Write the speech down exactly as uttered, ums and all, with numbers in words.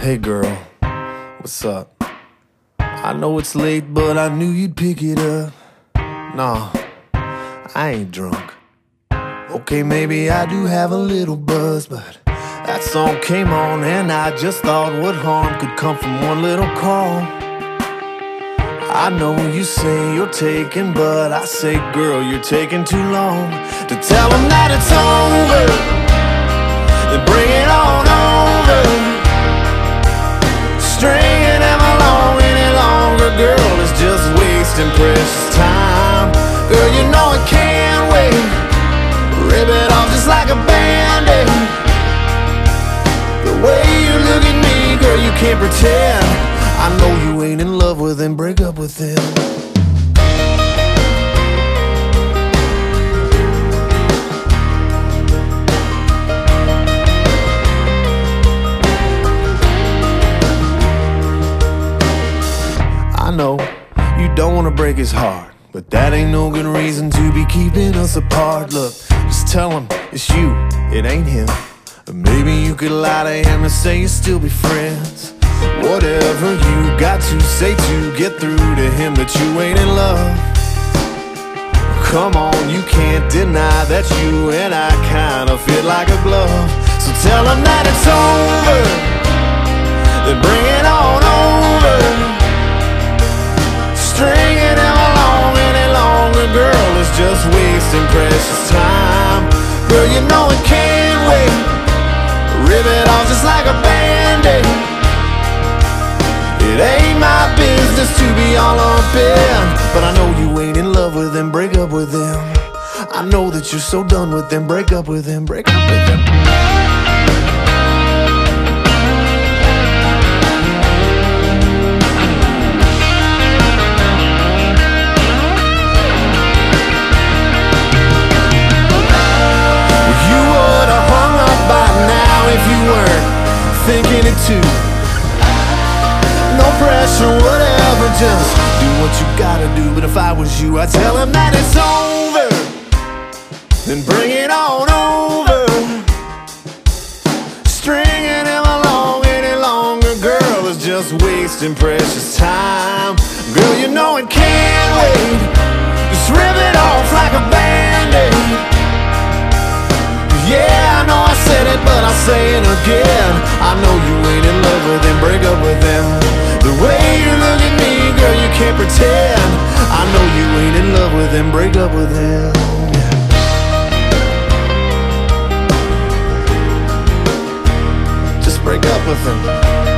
Hey girl, what's up? I know it's late, but I knew you'd pick it up. Nah, I ain't drunk. Okay, maybe I do have a little buzz, but that song came on and I just thought what harm could come from one little call. I know you say you're taking, but I say, girl, you're taking too long to tell them that it's over. Then bring it on over. Stringing them along any longer, girl, is just wasting precious time. Girl, you know it can't wait. Rip it off just like a band-aid. The way you look at me, girl, you can't pretend. I know you ain't in love with him, break up with him. I know you don't wanna break his heart, but that ain't no good reason to be keeping us apart. Look, just tell him it's you, it ain't him. Or maybe you could lie to him and say you'll still be friends. Whatever you got to say to get through to him that you ain't in love. Come on, you can't deny that you and I kinda fit like a glove. So tell him that it's over, then bring it on over. Stringing him along any longer, girl, is just wasting precious time. Girl, you know it can't wait. Rip it off just like a band-aid. It ain't my business to be all up in, but I know you ain't in love with him, break up with him. I know that you're so done with him, break up with him, break up with him. You would have hung up by now if you weren't thinking it too. No pressure, whatever, just do what you gotta do. But if I was you, I'd tell him that it's over, then bring it on over. Stringing him along any longer, girl, is just wasting precious time. Girl, you know it can't wait. Just rip it off like a band-aid. Yeah, I know I said it, but I'll say it again. I know you ain't in love with him, break up with him. The way you look at me, girl, you can't pretend. I know you ain't in love with him, break up with him. Just break up with him.